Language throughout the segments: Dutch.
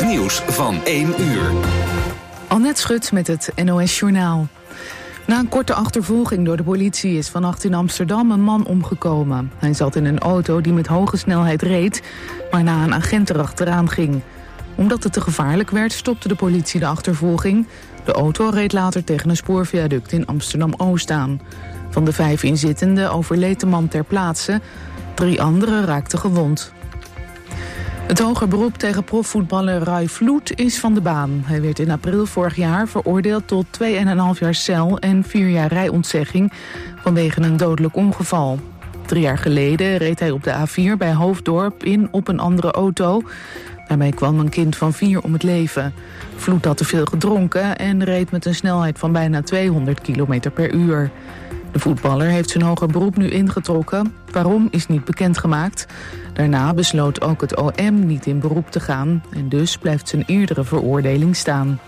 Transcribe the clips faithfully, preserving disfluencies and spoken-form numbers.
nieuws van één uur. Annette Schut met het N O S Journaal. Na een korte achtervolging door de politie is vannacht in Amsterdam een man omgekomen. Hij zat in een auto die met hoge snelheid reed, waarna een agent erachteraan ging. Omdat het te gevaarlijk werd, stopte de politie de achtervolging. De auto reed later tegen een spoorviaduct in Amsterdam-Oost aan. Van de vijf inzittenden overleed de man ter plaatse. Drie anderen raakten gewond. Het hoger beroep tegen profvoetballer Rai Vloed is van de baan. Hij werd in april vorig jaar veroordeeld tot twee en een half jaar cel en vier jaar rijontzegging vanwege een dodelijk ongeval. Drie jaar geleden reed hij op de A vier bij Hoofddorp in op een andere auto. Daarbij kwam een kind van vier om het leven. Vloed had te veel gedronken en reed met een snelheid van bijna tweehonderd kilometer per uur. De voetballer heeft zijn hoger beroep nu ingetrokken. Waarom is niet bekendgemaakt. Daarna besloot ook het O M niet in beroep te gaan en dus blijft zijn eerdere veroordeling staan.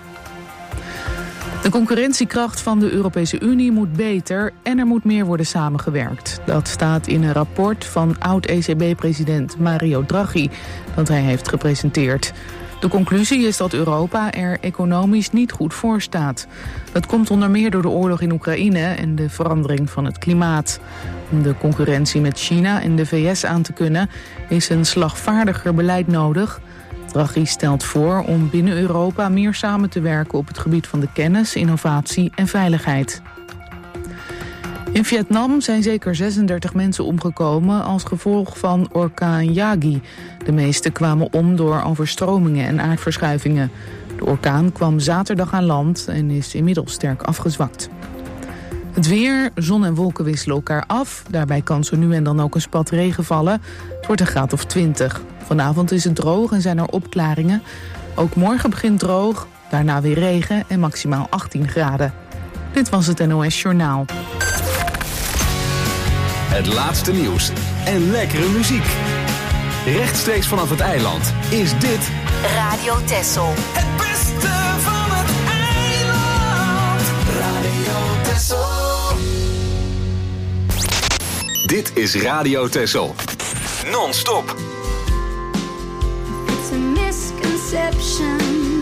De concurrentiekracht van de Europese Unie moet beter en er moet meer worden samengewerkt. Dat staat in een rapport van oud-E C B-president Mario Draghi dat hij heeft gepresenteerd. De conclusie is dat Europa er economisch niet goed voor staat. Dat komt onder meer door de oorlog in Oekraïne en de verandering van het klimaat. Om de concurrentie met China en de V S aan te kunnen is een slagvaardiger beleid nodig. Draghi stelt voor om binnen Europa meer samen te werken op het gebied van de kennis, innovatie en veiligheid. In Vietnam zijn zeker zesendertig mensen omgekomen als gevolg van orkaan Yagi. De meeste kwamen om door overstromingen en aardverschuivingen. De orkaan kwam zaterdag aan land en is inmiddels sterk afgezwakt. Het weer, zon en wolken wisselen elkaar af. Daarbij kan zo nu en dan ook een spat regen vallen. Het wordt een graad of twintig. Vanavond is het droog en zijn er opklaringen. Ook morgen begint droog, daarna weer regen en maximaal achttien graden. Dit was het N O S Journaal. Het laatste nieuws en lekkere muziek. Rechtstreeks vanaf het eiland is dit Radio Texel. Het beste van het eiland. Radio Texel. Dit is Radio Texel. Non-stop. It's a misconception.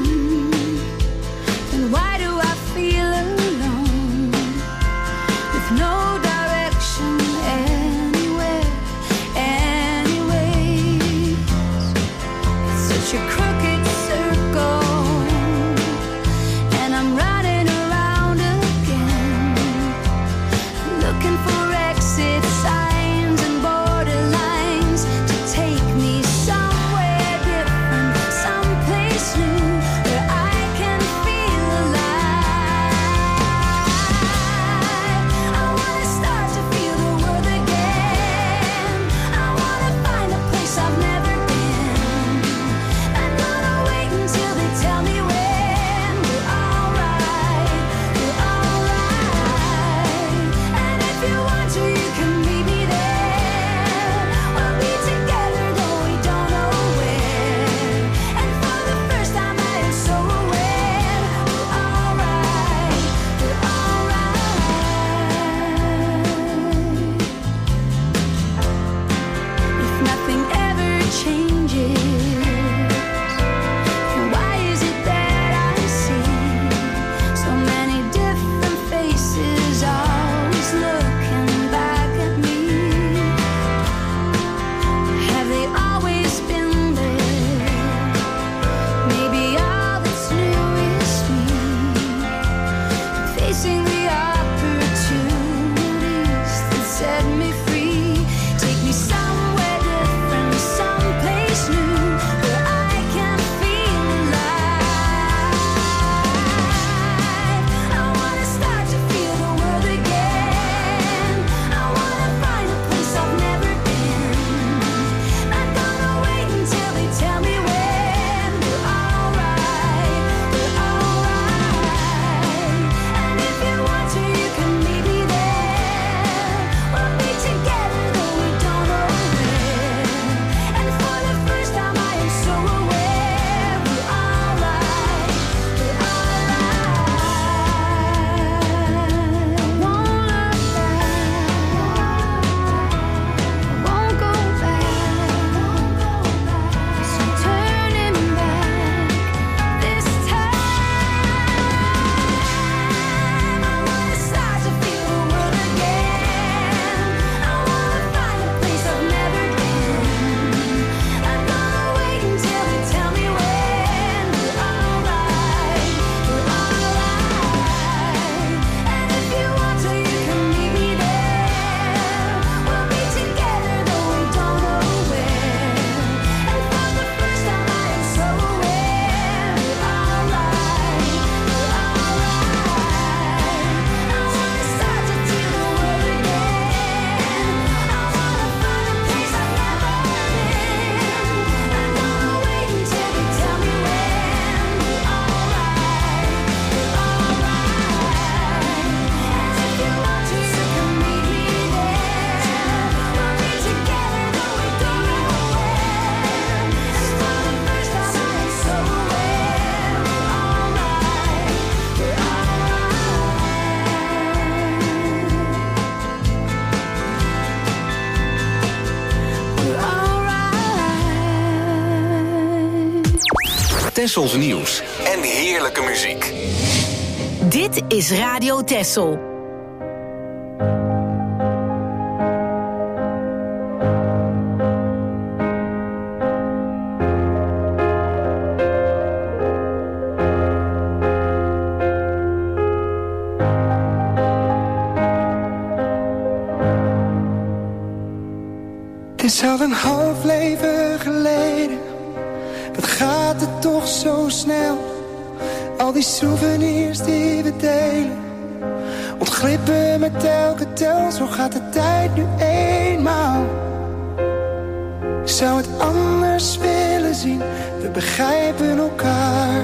Then why do I feel alone? With no direction anywhere, anyways. It's such a crooked circle, and I'm running around again, looking for exit signs and borderlines to take me somewhere different, someplace new where I can feel alive. I wanna start to feel the world again. I wanna find a place I've never been. And not Tessels nieuws en heerlijke muziek. Dit is Radio Tessel. Het is al een half leven geleden. Wat gaat het toch zo snel? Al die souvenirs die we delen ontglippen met elke tel. Zo gaat de tijd nu eenmaal. Ik zou het anders willen zien. We begrijpen elkaar.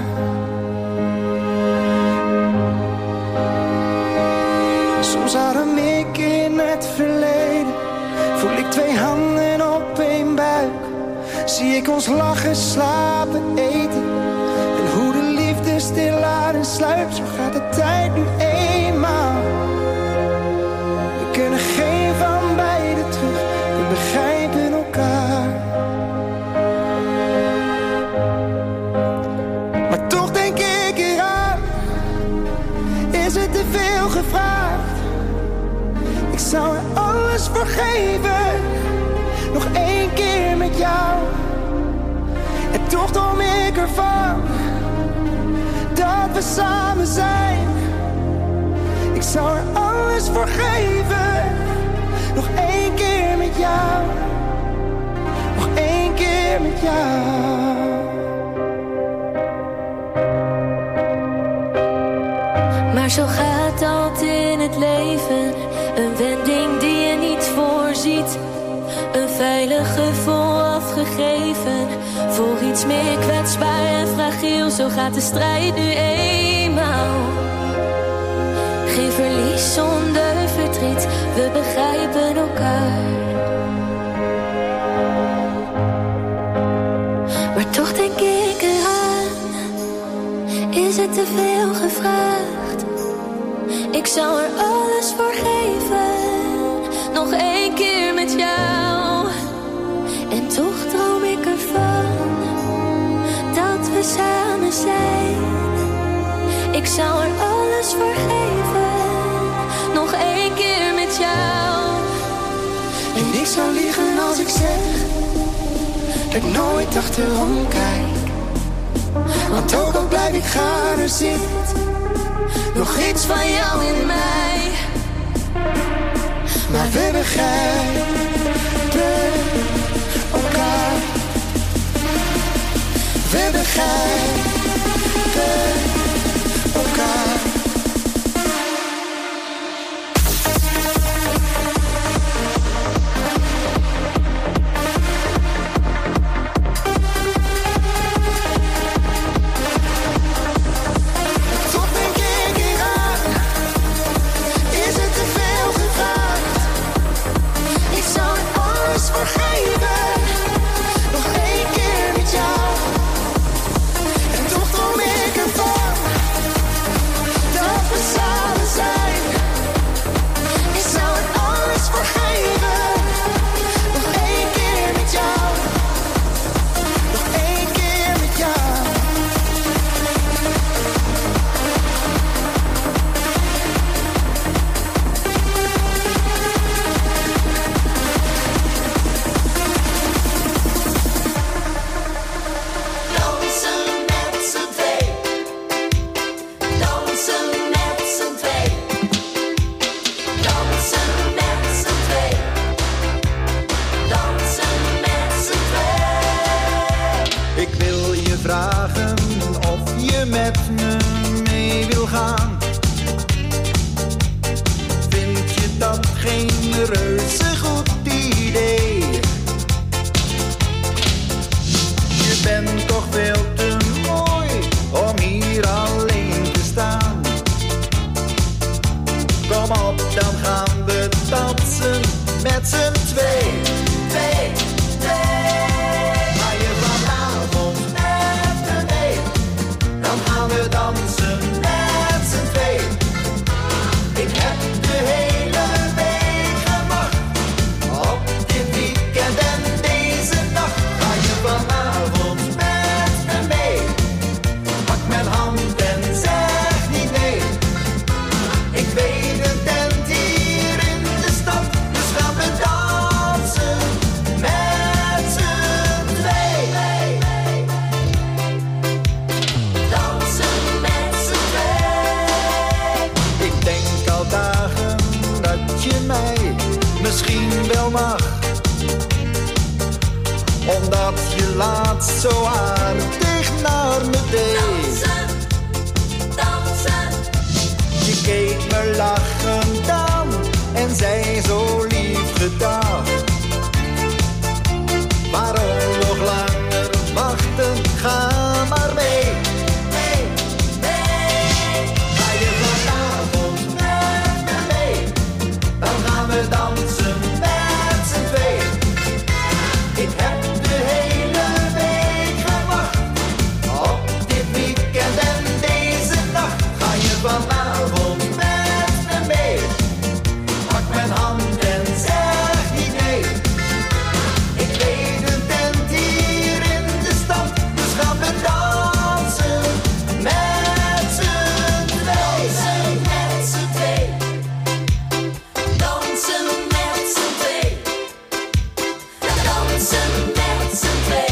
Soms adem ik in het verleden. Voel ik twee handen op één buik. Zie ik ons lachen, slapen, eten. En hoe de liefde stilaan en sluipt. Zo gaat de tijd nu eenmaal. We kunnen geen van beiden terug. We begrijpen elkaar. Maar toch denk ik eraan. Is het te veel gevraagd? Ik zou er alles voor geven. Nog één keer met jou. En toch droom ik ervan dat we samen zijn. Ik zou er alles voor geven. Nog één keer met jou. Nog één keer met jou. Maar zo gaat dat in het leven. Een wending die je niet voorziet. Een veilig gevoel afgegeven. Voor iets meer kwetsbaar en fragiel. Zo gaat de strijd nu eenmaal. Geen verlies zonder verdriet. We begrijpen elkaar. Maar toch denk ik eraan. Is het te veel gevraagd? Ik zou er alles voor geven. Nog één keer met jou. En toch droom ik ervan dat we samen zijn. Ik zou er alles voor geven. Nog één keer met jou. En ik zou liegen als ik zeg dat ik nooit achterom kijk. Want ook al blijf ik gaan, er zit nog iets van jou in mij. Maar we begrijpen elkaar. We begrijpen elkaar. Dansen met z'n wat zo aardig naar me deed. Dansen, dansen. Je keek me lachend aan en zei zo lief gedaan. Waarom nog langer wachten, ga maar mee. Mee, mee. Ga je vanavond met me mee, dan gaan we dansen met z'n twee. Ik heb de hele week gewacht op dit weekend en deze nacht. Ga je vanavond met me mee, pak mijn hand en zeg niet nee. Ik weet een tent hier in de stad, dus gaan we dansen met z'n twee. Dansen met z'n twee. Dansen met z'n twee.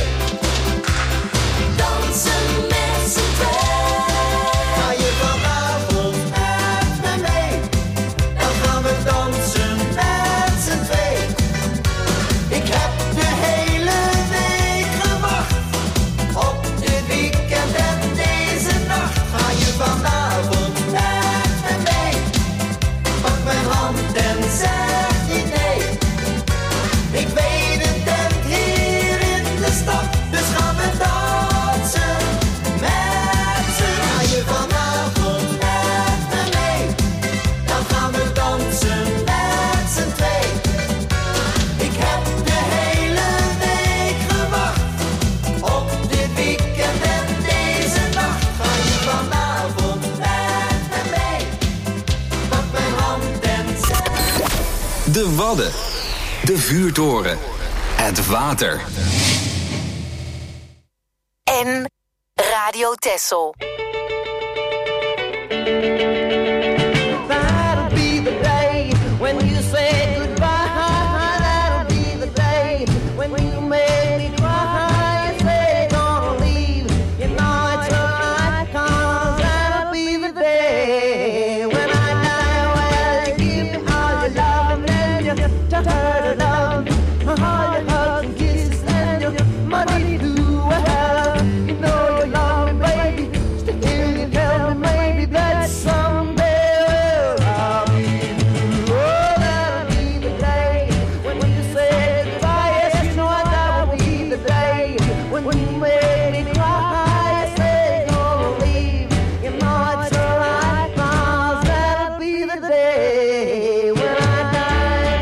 Dansen met z'n twee. Ga je vanavond met me mee, dan gaan we dansen met z'n twee. Ik heb de hele week gewacht op dit weekend en deze nacht. Ga je vanavond met me mee, pak mijn hand en zeg niet nee. Ik weet een tent hier in de stad, dus gaan we dansen met z'n. Ga je vanavond met me mee, dan gaan we dansen met z'n twee. Ik heb de hele week gewacht op dit weekend en deze nacht. Ga je vanavond met me mee, pak mijn hand en zeg. De Wadden. De vuurtoren. Het water. En Radio Texel. That'll be the day when you say goodbye. That'll be the day when you make me cry. You say gonna leave, you know it's alright, 'cause that'll be the day when I die. Well, you give me all your love and then you tell her to love, all your hugs and kisses and your money too. Well, you know you love me, baby. Still you tell me maybe that someday I'll be through. Oh, that'll be the day when you say goodbye. Yes, you know that will be the day when you make me cry. You say gonna leave, you know it's alright, 'cause that'll be the day when I die.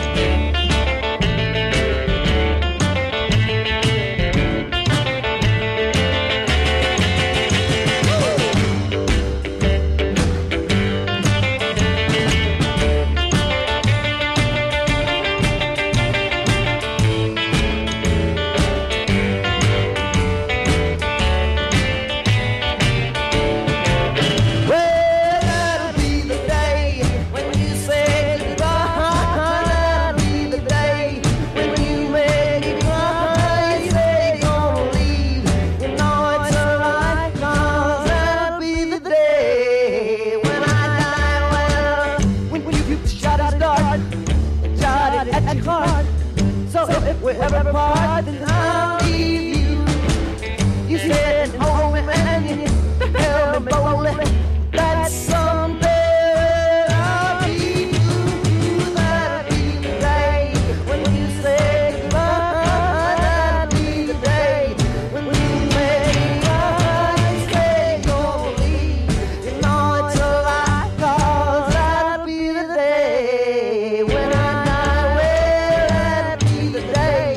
Well, that'll be the day when you say goodbye. That'll be the day when you make me cry. You say gonna leave, you know it's alright, 'cause that'll be the day when I die. Well, when you shot it start, shot it at your heart. So if we ever part, then I'll leave you. You said hold me and you held me boldly. That someday I'll be through. That'll be the day when you say goodbye. That'll be the day when you make me cry. You say gonna leave, you know it's alright, 'cause that'll be the day when I die. Well, that'll be the day.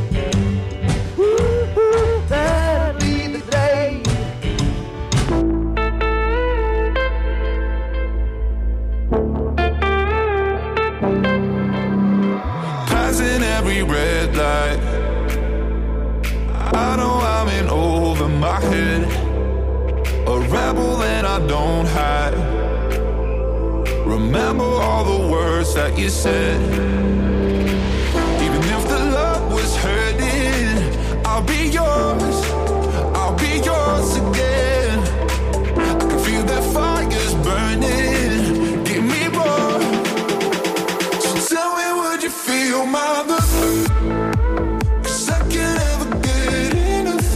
Ooh, ooh, that'll be the day. Passing every red light, I know I'm in over my head. A rebel and I don't hide. Remember all the words that you said. Even if the love was hurting, I'll be yours, I'll be yours again. I can feel that fire's burning, give me more. So tell me, would you feel my love? 'Cause I can't ever get enough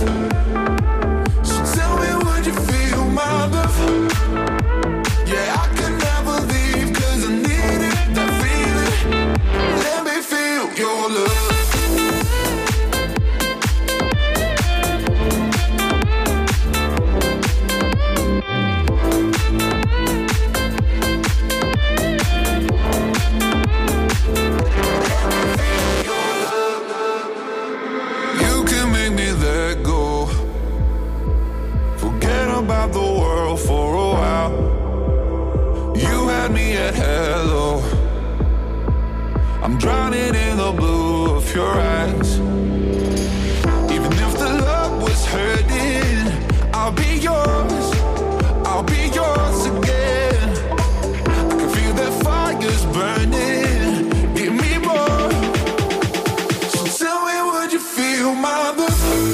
about the world for a while. You had me at hello. I'm drowning in the blue of your eyes. Even if the love was hurting, I'll be yours, I'll be yours again. I can feel that fire's burning, give me more. So tell me, would you feel my love?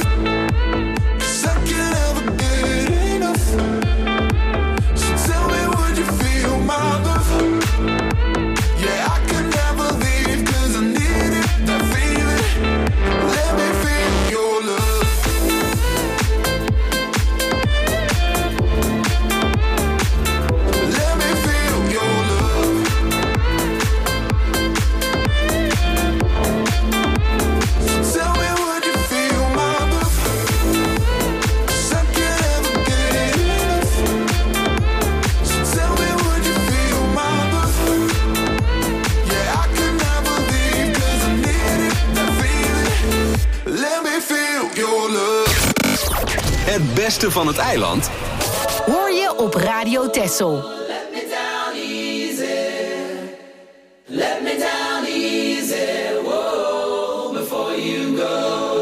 Het beste van het eiland hoor je op Radio Texel. Let me down easy. Let me down easy. Whoa, before you go.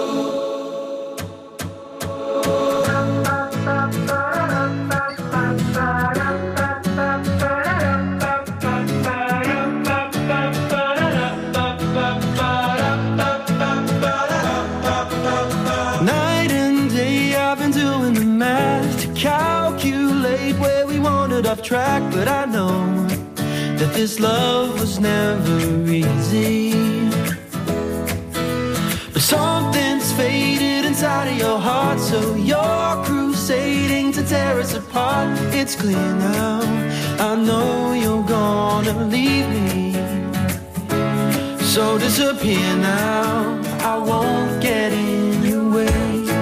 Off track, but I know that this love was never easy. But something's faded inside of your heart, so you're crusading to tear us apart. It's clear now, I know you're gonna leave me. So disappear now, I won't get in your way.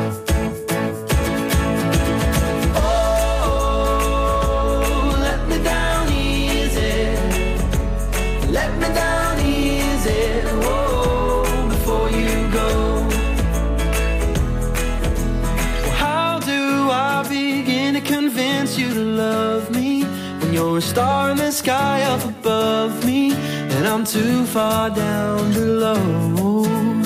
You're a star in the sky up above me, and I'm too far down below.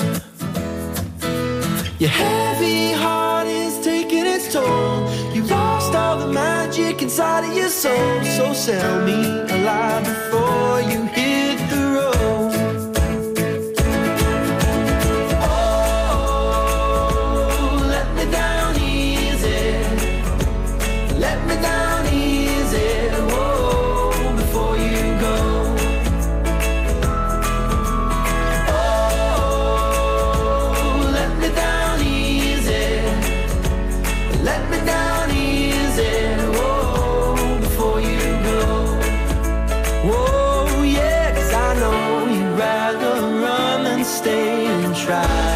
Your heavy heart is taking its toll. You lost all the magic inside of your soul. So sell me alive before you hit the road. Oh, let me down easy. Let me down easy. Whoa, before you go. Oh, let me down easy. Let me down easy. Whoa, before you go. Whoa, yeah, 'cause I know you'd rather run than stay and try.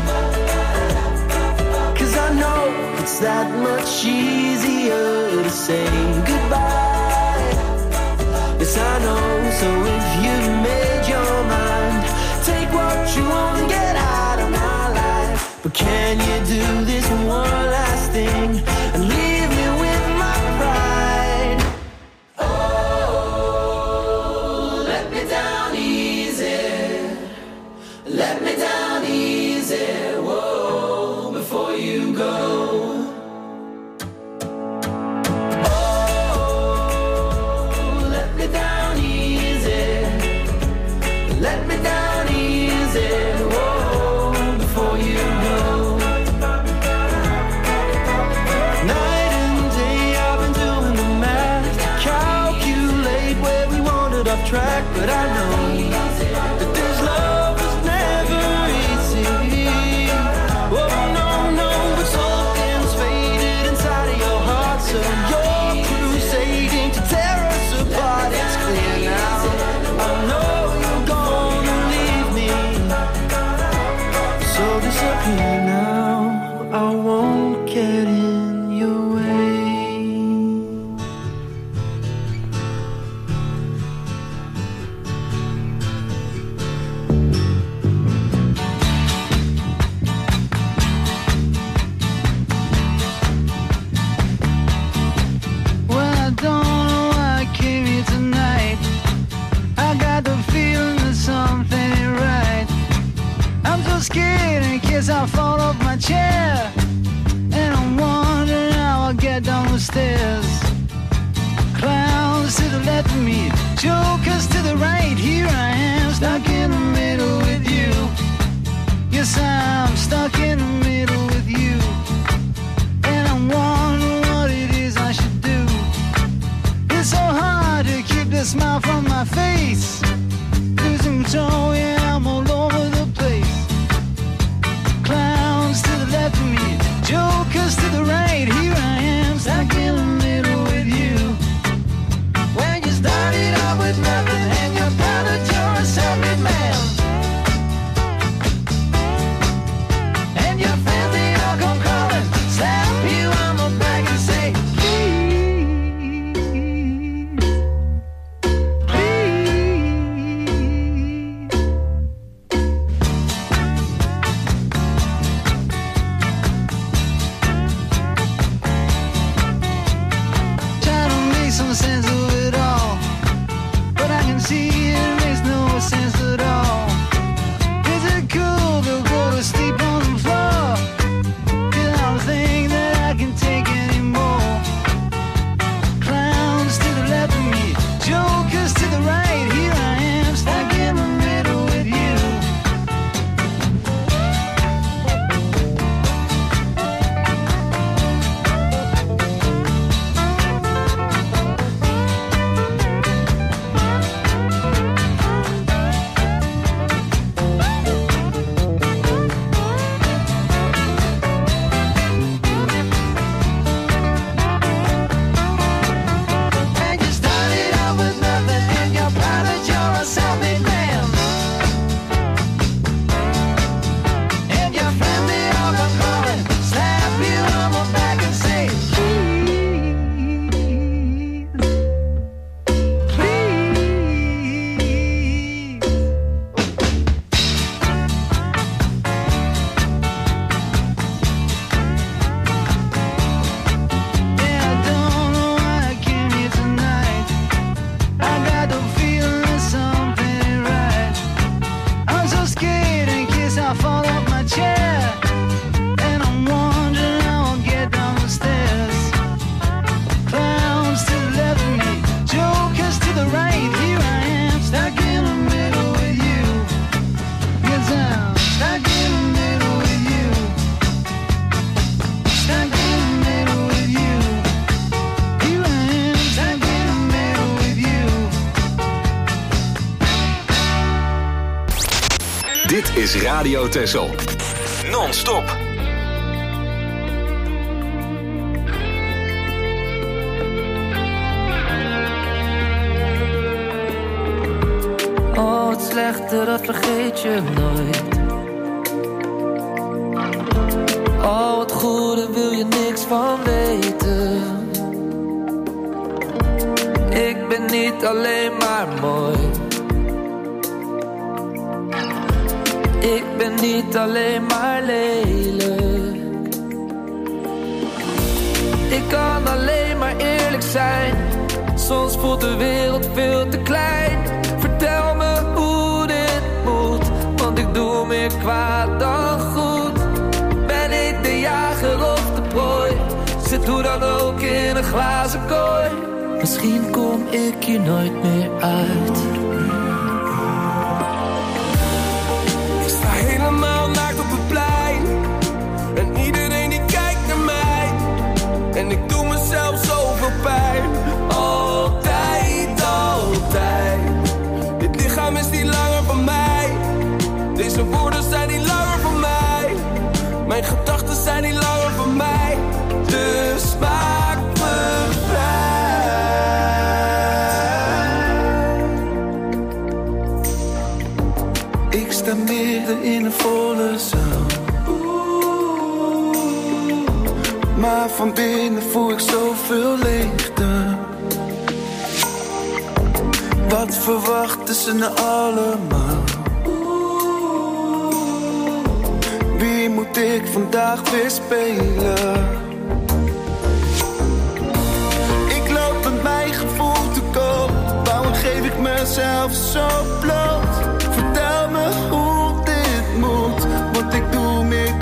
'Cause I know it's that much easier to say goodbye. Yes, I know, so if you made your mind, take what you want and get out of my life. But can you do this one last thing and leave me with my pride? Oh, let me down easy. Let me down easy. Whoa, before you go. Track, but I know that this love was never easy. Oh no, no, but something's faded inside of your heart, so you're crusading to tear us apart. It's clear now, I know you're gonna leave me. So disappear now, I won't get in your way. guess I'll fall off my chair. And I'm wondering how I'll get down the stairs. Clowns to the left of me, jokers to the right. Here I am, stuck in the middle with you. Yes, I'm stuck in the middle with you. And I'm wondering what it is I should do. It's so hard to keep the smile from my face. Losing control, yeah, I'm all over the place. Clowns to the left of me, jokers to the right. Here I am, stuck in the middle with you. When you started out with nothing and you're proud that you're a self-made man. And your friends, they all come calling, slap you on the back and say, please, please. Try to make some sense of it all, but I can see it makes no sense at all. Is it cool to go to sleep on the floor? 'Cause I don't think that I can take anymore. Clowns to the left of me, jokers to the right. Here I am, stuck in the middle with you. And you started out with nothing and you're proud that you're a self-made man. And your friends, they all come calling, slap you on the back and say, please, please. Yeah, I don't know why I came here tonight. I got the feeling that something ain't right. I'm so scared in case I fall off my chair. And I'm wondering how I'll get down the stairs. Clowns to the left of me, jokers to the right. Here I am, stuck in the middle with you. Yes, I'm stuck in the middle with you. Stuck in the middle with you. Here I am, stuck in the middle with you. Dit is Radio Texel. Non-stop. Oh, het slechte, dat vergeet je nooit. Oh, het goede wil je niks van weten. Ik ben niet alleen maar mooi. Ik ben niet alleen maar lelijk. Ik kan alleen maar eerlijk zijn. Soms voelt de wereld veel te klein. Vertel me hoe dit moet, want ik doe meer kwaad dan goed. Ben ik de jager of de prooi? Zit hoe dan ook in een glazen kooi. Misschien kom ik hier nooit meer uit. Ik sta helemaal naakt op het plein. En iedereen die kijkt naar mij. En ik doe mezelf zoveel pijn. Altijd, altijd. Dit lichaam is niet langer van mij. Deze woorden zijn niet langer van mij. Mijn gedachten zijn niet langer van mij. Dus maak me vrij. Ik sta midden in een volle zaal. Maar van binnen voel ik zoveel leegte. Wat verwachten ze nou allemaal? Wie moet ik vandaag weer spelen? Ik loop met mijn gevoel te koop. Waarom geef ik mezelf zo bloot? Vertel me hoe dit moet, want ik doe meer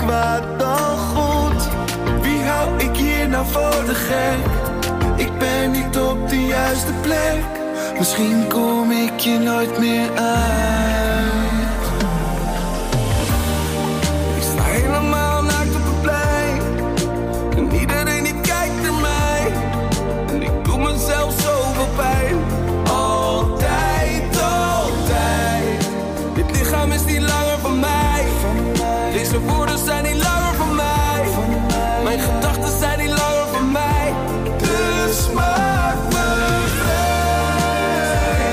te gek. Ik ben niet op de juiste plek. Misschien kom ik je nooit meer uit. Ik sta helemaal naakt op het plein. En iedereen die kijkt naar mij. En ik doe mezelf zoveel pijn. Altijd, altijd. Dit lichaam is niet langer van mij. Deze woorden zijn niet langer van mij. Mijn gedachten zijn niet langer van mij. Dus maak me vrij.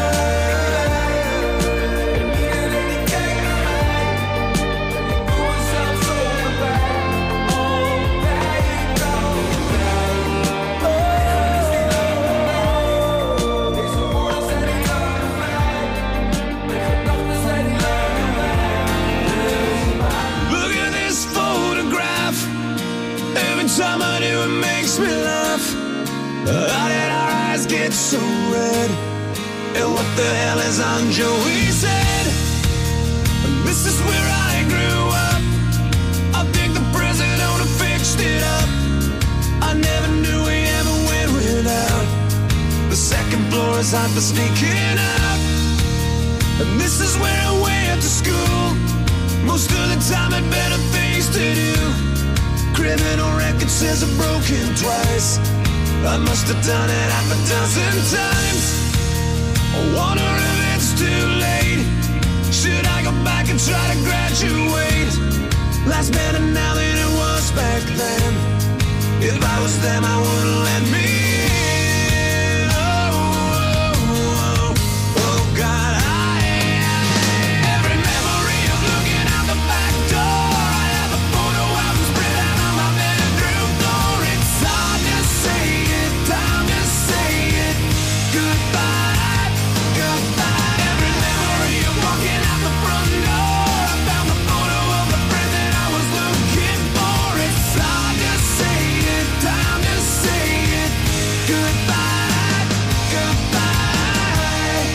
En iedereen die kijkt naar mij. En ik doe mezelf zo voorbij. Altijd, altijd. Mijn lichaam is niet langer van mij. Deze woorden zijn niet langer van mij. Mijn gedachten zijn niet langer van mij. Dus maak Look at this photograph. Every time I do it makes me laugh. How did our eyes get so red? And what the hell is on Joey's head? This is where I grew up. I think the present owner fixed it up. I never knew we ever went without. The second floor is hot for sneaking up. And this is where I went to school. Most of the time had better things to do. Criminal record says I'm broken twice. I must have done it half a dozen times. I wonder if it's too late. Should I go back and try to graduate? Life's better now than it was back then. If I was them, I wouldn't let me in. Oh, oh, oh, oh God, I every memory of looking out the back door. I have a photo album spread out on my bedroom floor. It's hard to say it, time to say it. Goodbye, goodbye. Every memory of walking out the front door. I found the photo of the friend that I was looking for. It's hard to say it, time to say it. Goodbye, goodbye.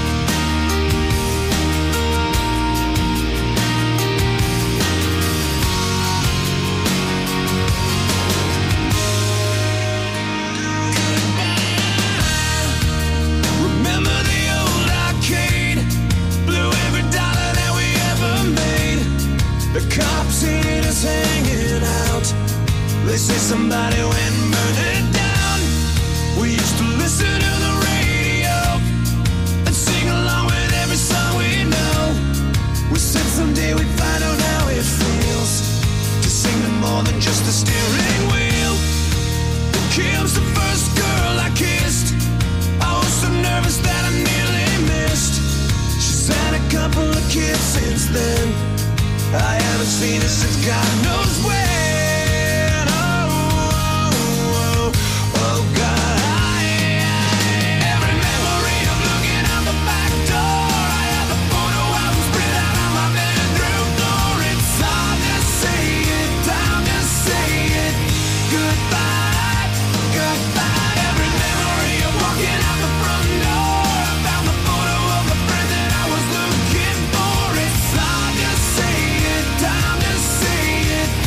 Remember the old arcade? Blew every dollar that we ever made. The cops seen us hanging out. They say somebody went and burned it down. We used to listen to the radio and sing along with every song we know. We said someday we'd find out how it feels to sing to more than just the steering wheel. Kim's the first girl I kissed. I was so nervous that I nearly missed. She's had a couple of kids since then. I haven't seen her since God knows when. Oh, oh, oh, oh God, I every memory of looking out the back door. I have a photo album spread out on my bedroom floor. It's hard to say it, time to say it. Goodbye, goodbye. Every memory of walking out the front door. I found the photo of the friend that I was looking for. It's hard to say it, time to say it.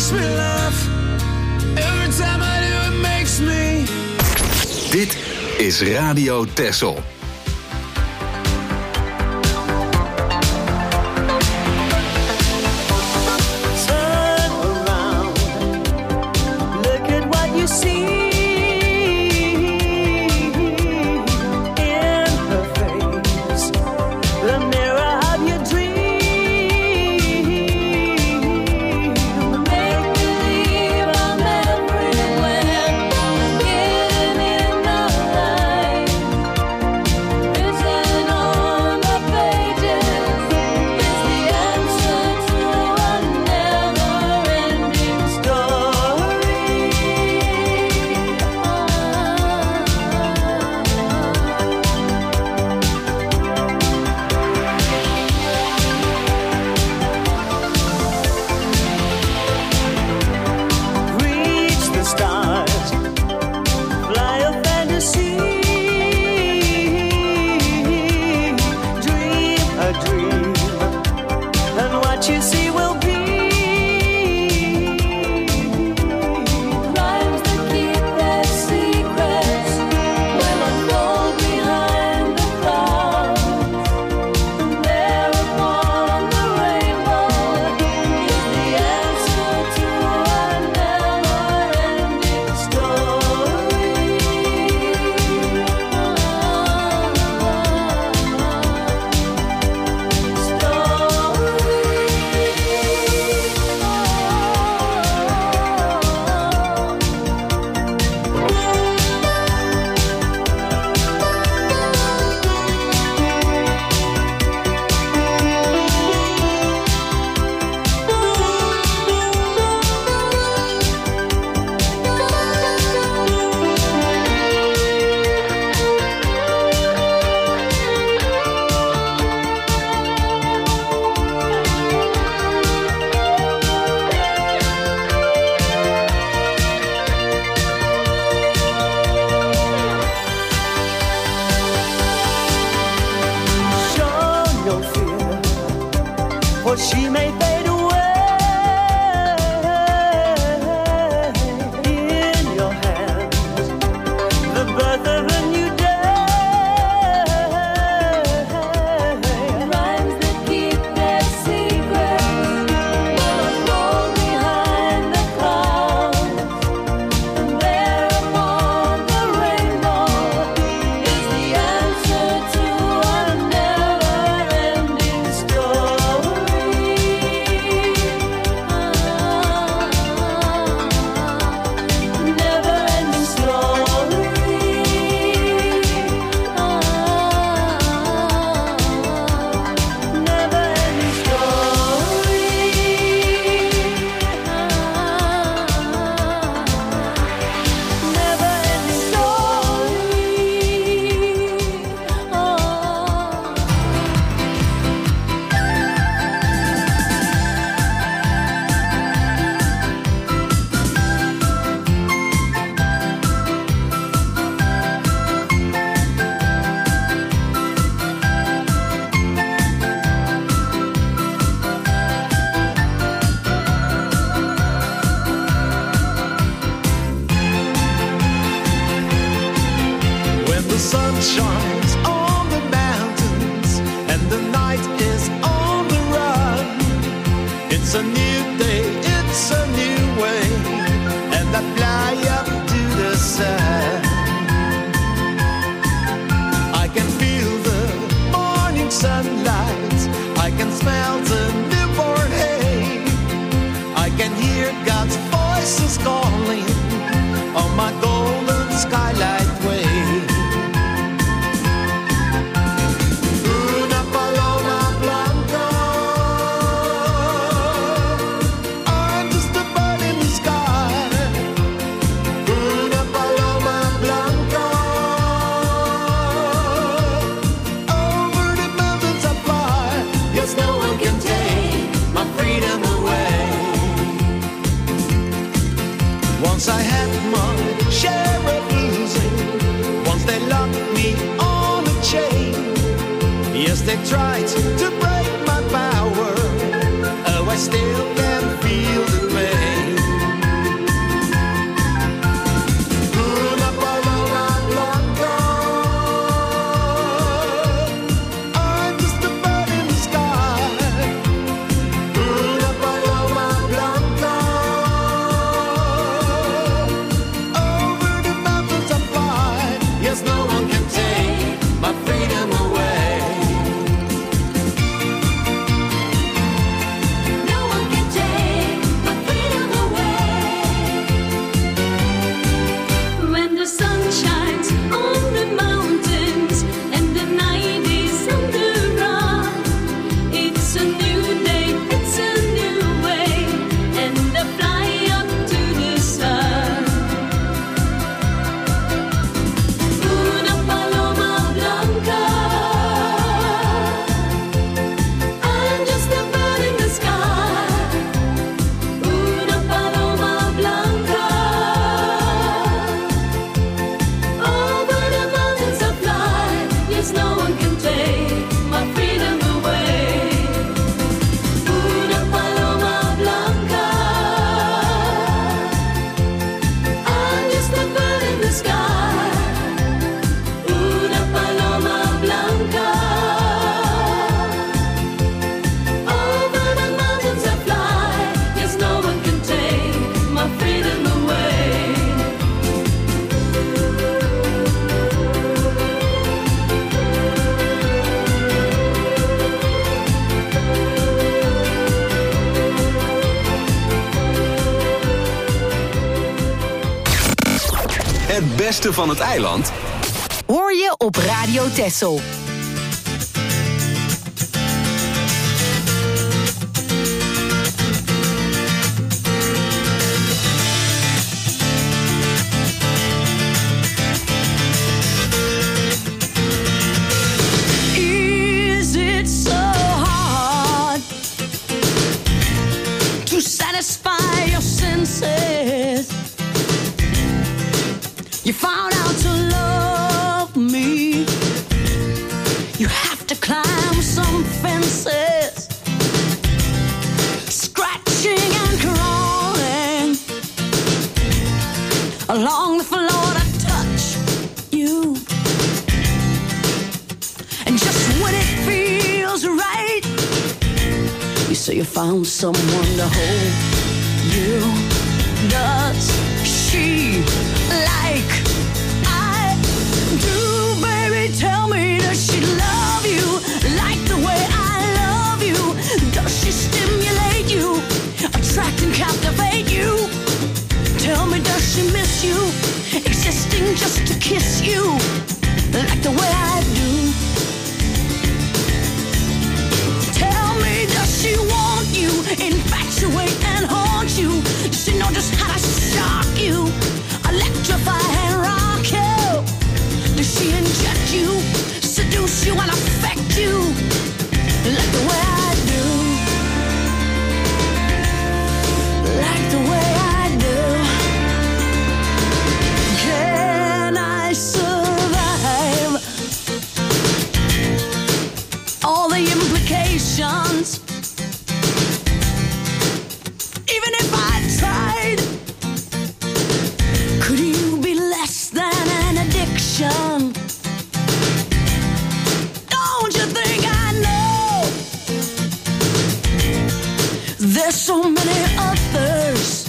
makes me laugh. Every time I do it makes me. Dit is Radio Texel. they tried to break my power. Oh, I still can feel the pain. Het beste van het eiland hoor je op Radio Texel. Satisfy your senses. You found out to love me. You have to climb some fences, scratching and crawling along the floor to touch you. And just when it feels right, you say you found someone to hold you. Does she like I do, baby? Tell me, does she love you like the way I love you? Does she stimulate you, attract and captivate you? Tell me, does she miss you, existing just to kiss you like the way I do? Does she want you, infatuate and haunt you? Does she know just how to shock you, electrify and rock you? Does she inject you, seduce you and affect you like the way I do? Like the way I do. Can I survive all the implications? Even if I tried, could you be less than an addiction? Don't you think I know there's so many others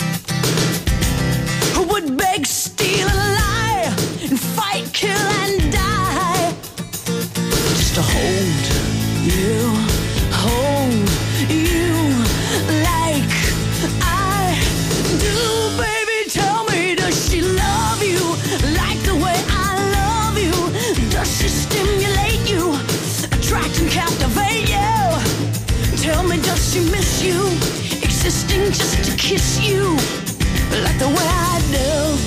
who would beg, steal and lie and fight, kill and die just to hold you, hold you like I do, baby. Tell me, does she love you like the way I love you? Does she stimulate you, attract and captivate you? Tell me, does she miss you, existing just to kiss you like the way I do?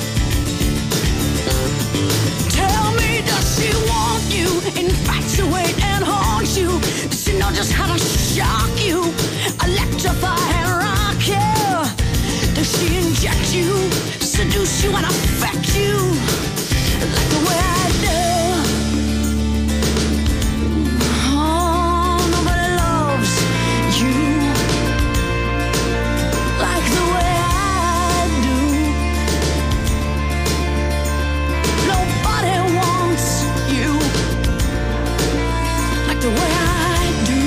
Tell me, does she want you, infatuate and haunt you? Does she know just how to shock you, electrify and rock you? Does she inject you, seduce you and affect you like the way I do? Oh, nobody loves you like the way I do. Nobody wants you like the way I do.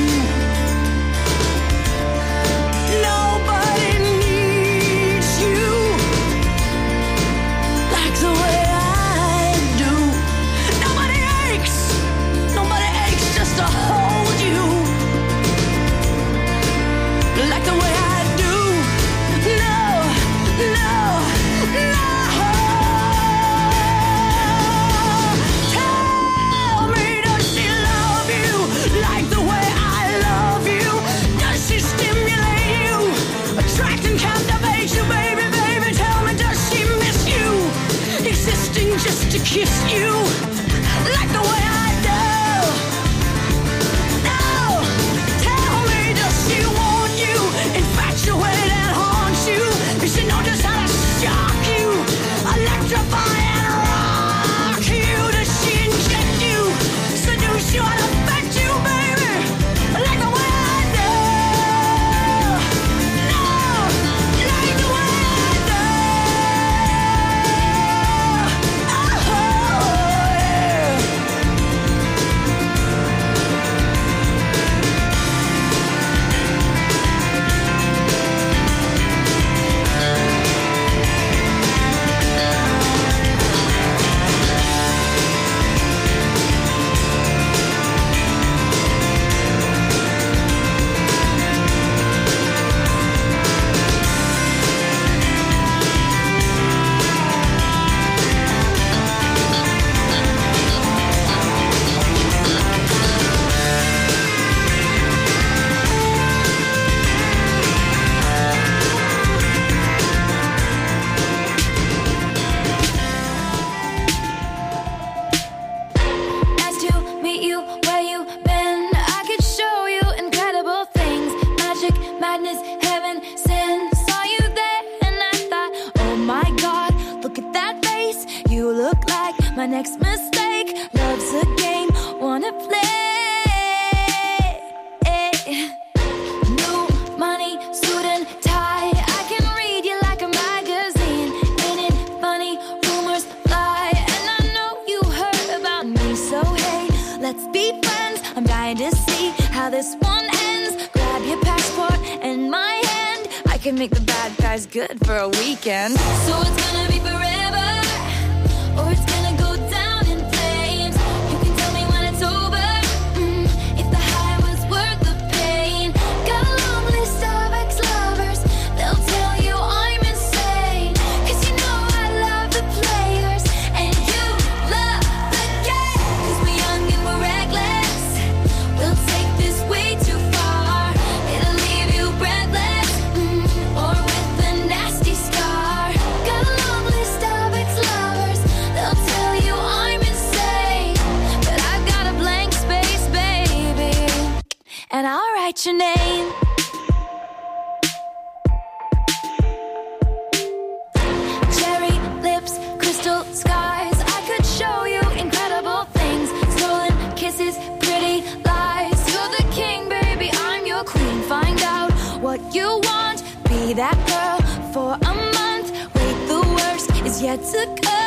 Nobody needs you my next mistake. Love's a game, wanna play. New money, suit and tie. I can read you like a magazine. Ain't it funny? Rumors fly, and I know you heard about me. So hey, let's be friends. I'm dying to see how this one ends. Grab your passport and my hand. I can make the bad guys good for a weekend. So it's gonna be forever, or it's gonna go down in flames. You can tell me when it's over, mm, if the high was worth the pain. Got a long list of ex-lovers, they'll tell you I'm insane. Cause you know I love the players, and you love the game. Cause we're young and we're reckless, we'll take this way too far. It'll leave you breathless, mm, or with a nasty scar. Got a long list of ex-lovers, they'll tell you I'm insane. But I've got a blank space, baby, and I'll write your name. Cherry lips, crystal skies. I could show you incredible things. Stolen kisses, pretty lies. You're the king, baby, I'm your queen. Find out what you want, be that girl for a month. Wait, the worst is yet to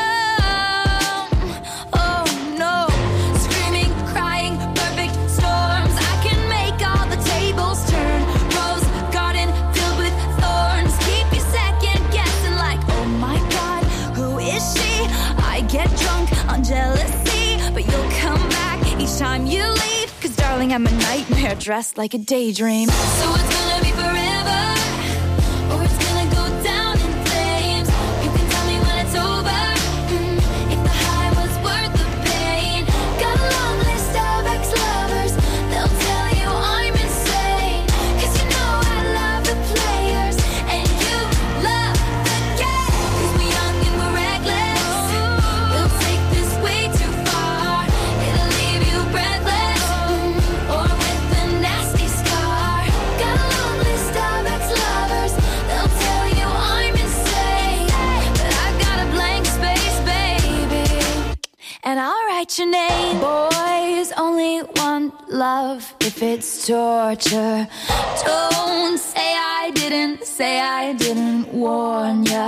come. Oh no, screaming, crying, perfect storms. I can make all the tables turn. Rose garden filled with thorns. Keep you second guessing like, oh my god, who is she? I get drunk on jealousy, but you'll come back each time you leave. Cause darling, I'm a nightmare dressed like a daydream. So it's gonna be forever, or it's gonna go down in flames. You can tell me when it's over, mm, if the high was worth the pain. Got a long list of ex-lovers, they'll tell you I'm insane. Cause you know I love the players, and you love the game. Cause we're young and we're reckless, we'll take this way too far. It'll leave you breathless, mm, or with a nasty scar. Got a long list of ex-lovers, they'll tell you I'm insane. But I've got a blank space, baby, and I'll write your name. Boys only want love if it's torture. Don't say I didn't, say I didn't warn ya.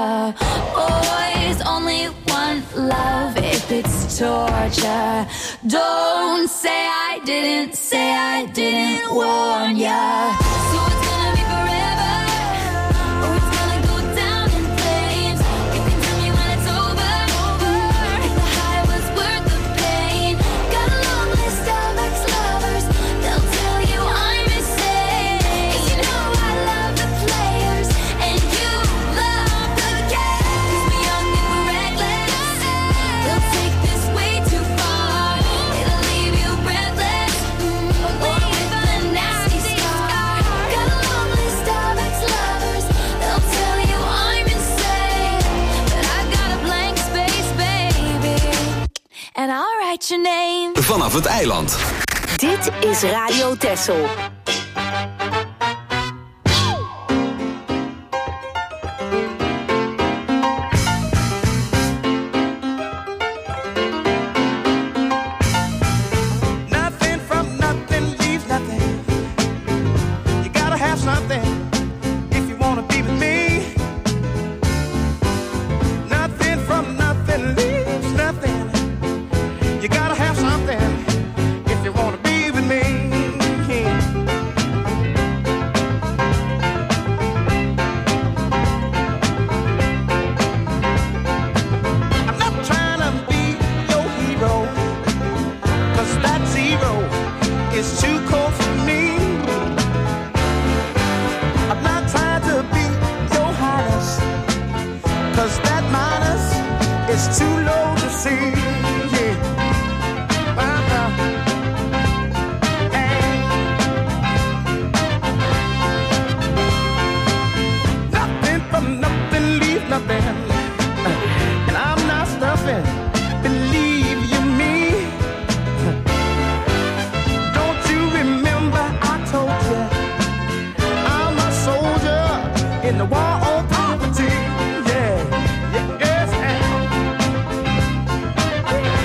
Boys only want love if it's torture. Don't say I didn't, say I didn't warn ya. So it's gonna be forever, or it's gonna go down in flames. You can tell me when it's over, mm, if the high was worth the pain. Got a long list of ex-lovers, they'll tell you I'm insane. Cause you know I love the players, and you love the game. Cause we're young and we're reckless, we'll take this way too far. It'll leave you breathless, mm, or with a nasty scar. Got a long list of ex-lovers, they'll tell you I'm insane. But I've got a blank space, baby, and I'll write your name. Vanaf het eiland. Dit is Radio Texel. Nothing from nothing leaves nothing. You gotta have something if you wanna be with me. Nothing from nothing leaves nothing. You gotta have something if you wanna be with me. I'm not trying to be your hero, cause that zero is too cold for me. I'm not trying to be your highness, cause that minus is too low to see. Yeah. Uh-uh. Hey. Nothing from nothing leaves nothing, and I'm not stuffing. Believe you me. Don't you remember I told you I'm a soldier in the war on poverty? Yeah, yeah, yes. And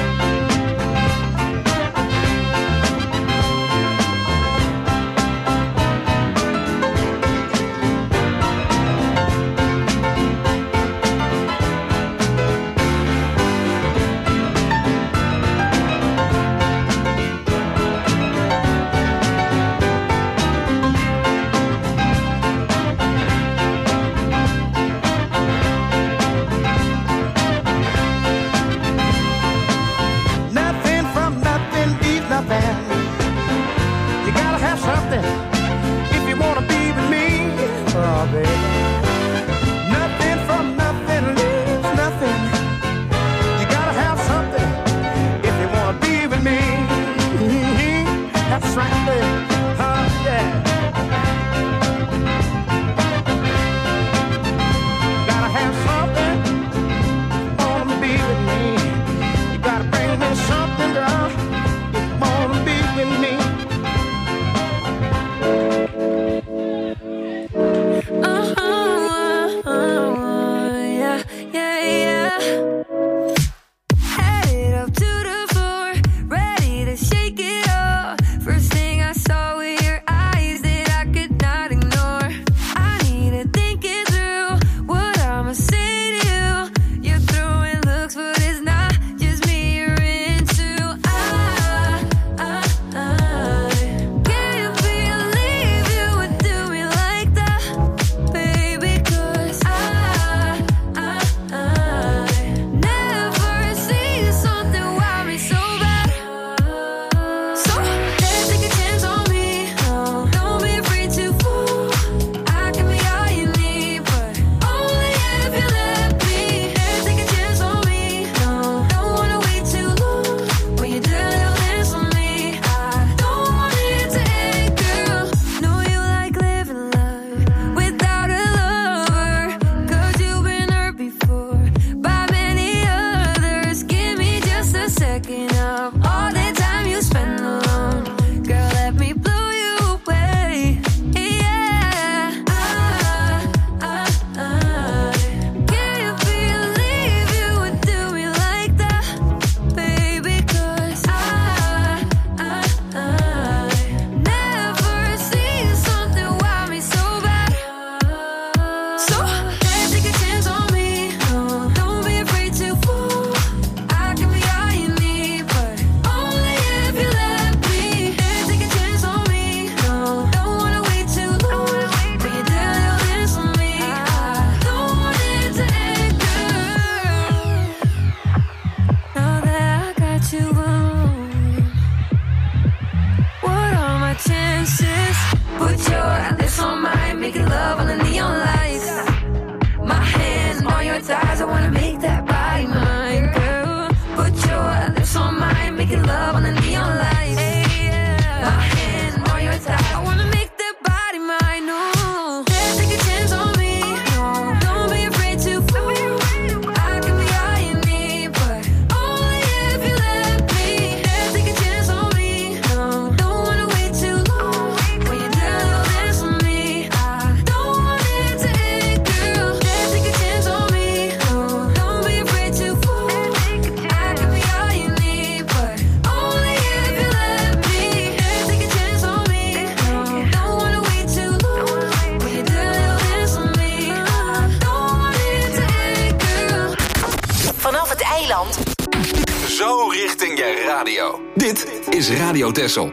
eiland. Zo richting je radio. Dit is Radio Texel.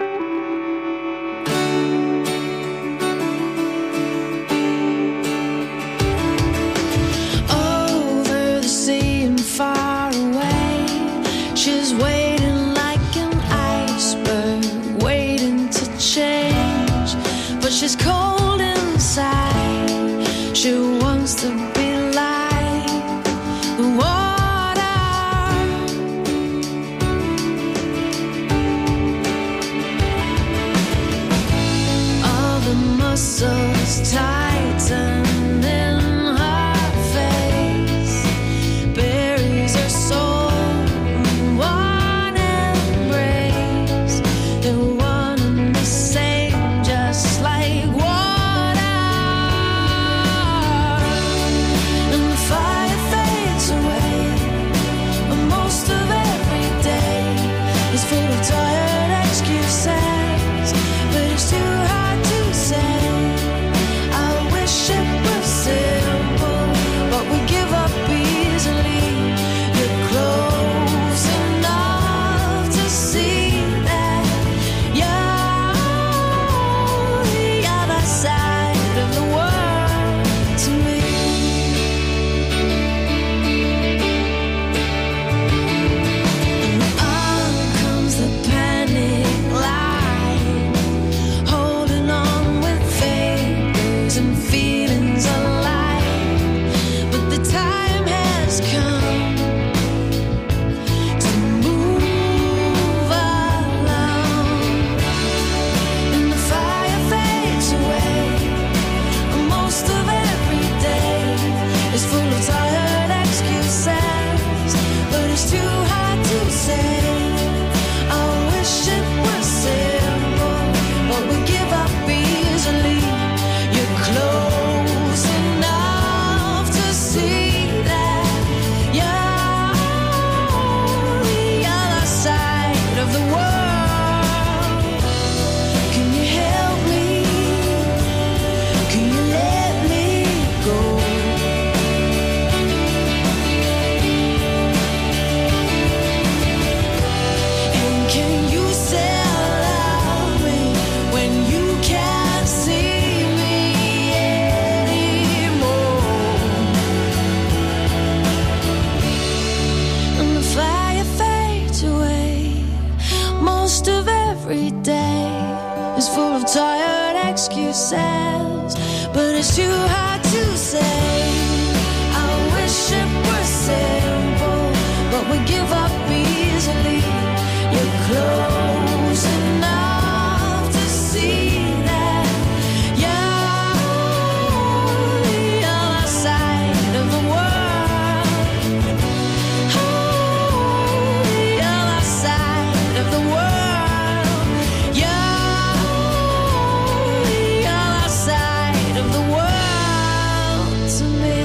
Over the sea and far away, she's waiting like an iceberg, waiting to change, but she's cold inside. She wants to be like the water. All the muscles tighten in her face, buries her soul in one embrace. They're one and the same, just like water. And the fire fades away, but most of every day is full of tired excuses, but it's too hard to say. I wish it was simple, but we give up easily. You're close enough to see that you're the other side of the world to me. And on comes the panic line, holding on with fingers and feelings alive. But the time has come to move along, and the fire fades away. Most of every day is full of tired excuses, but it's too hard to say. I wish it was simple, but we give up easily. You're close enough to see that you're the other side of the world. Can you help me? Can you let me go? And can you still love me when you can't see me anymore? And the fire fades away. Most of every day is full of tired excuses, but it's too hard to say. I wish it was simple, but we give up easily. You're close enough to see that you're the other side of the world. Oh, the other side of the world. You're the other side of the world to me.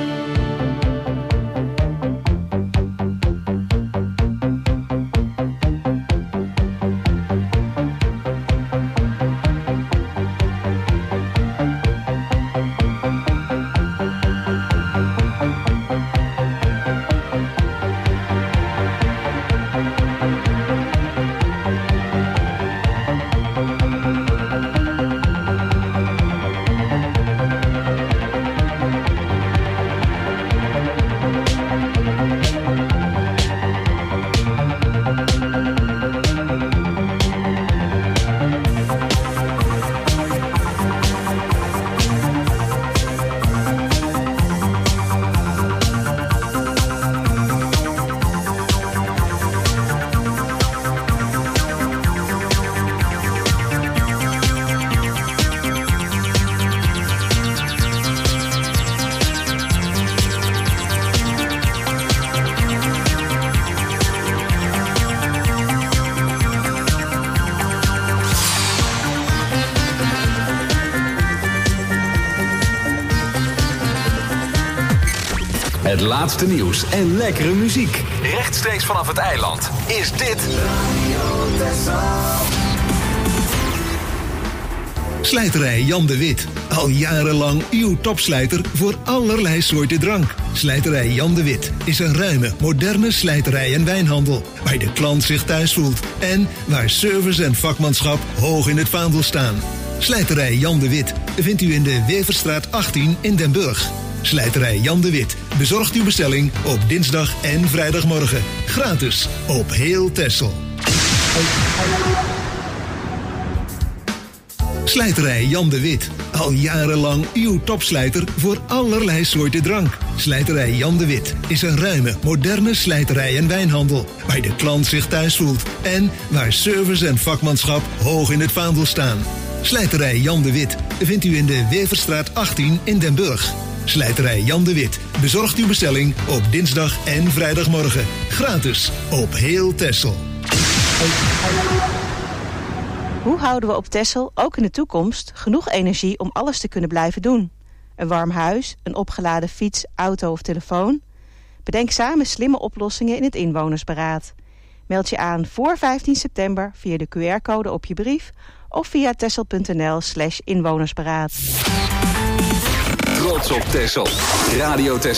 Het laatste nieuws en lekkere muziek. Rechtstreeks vanaf het eiland is dit Slijterij Jan de Wit. Al jarenlang uw topslijter voor allerlei soorten drank. Slijterij Jan de Wit is een ruime, moderne slijterij en wijnhandel. Waar de klant zich thuis voelt. En waar service en vakmanschap hoog in het vaandel staan. Slijterij Jan de Wit vindt u in de Weverstraat achttien in Den Burg. Slijterij Jan de Wit bezorgt uw bestelling op dinsdag en vrijdagmorgen. Gratis op heel Texel. Slijterij Jan de Wit. Al jarenlang uw topslijter voor allerlei soorten drank. Slijterij Jan de Wit is een ruime, moderne slijterij en wijnhandel. Waar de klant zich thuis voelt. En waar service en vakmanschap hoog in het vaandel staan. Slijterij Jan de Wit vindt u in de Weverstraat achttien in Den Burg. Slijterij Jan de Wit bezorgt uw bestelling op dinsdag en vrijdagmorgen. Gratis op heel Texel. Hoe houden we op Texel ook in de toekomst genoeg energie om alles te kunnen blijven doen? Een warm huis, een opgeladen fiets, auto of telefoon? Bedenk samen slimme oplossingen in het inwonersberaad. Meld je aan voor vijftien september via de Q R-code op je brief of via texel.nl slash inwonersberaad. Trots op Texel. Radio Texel.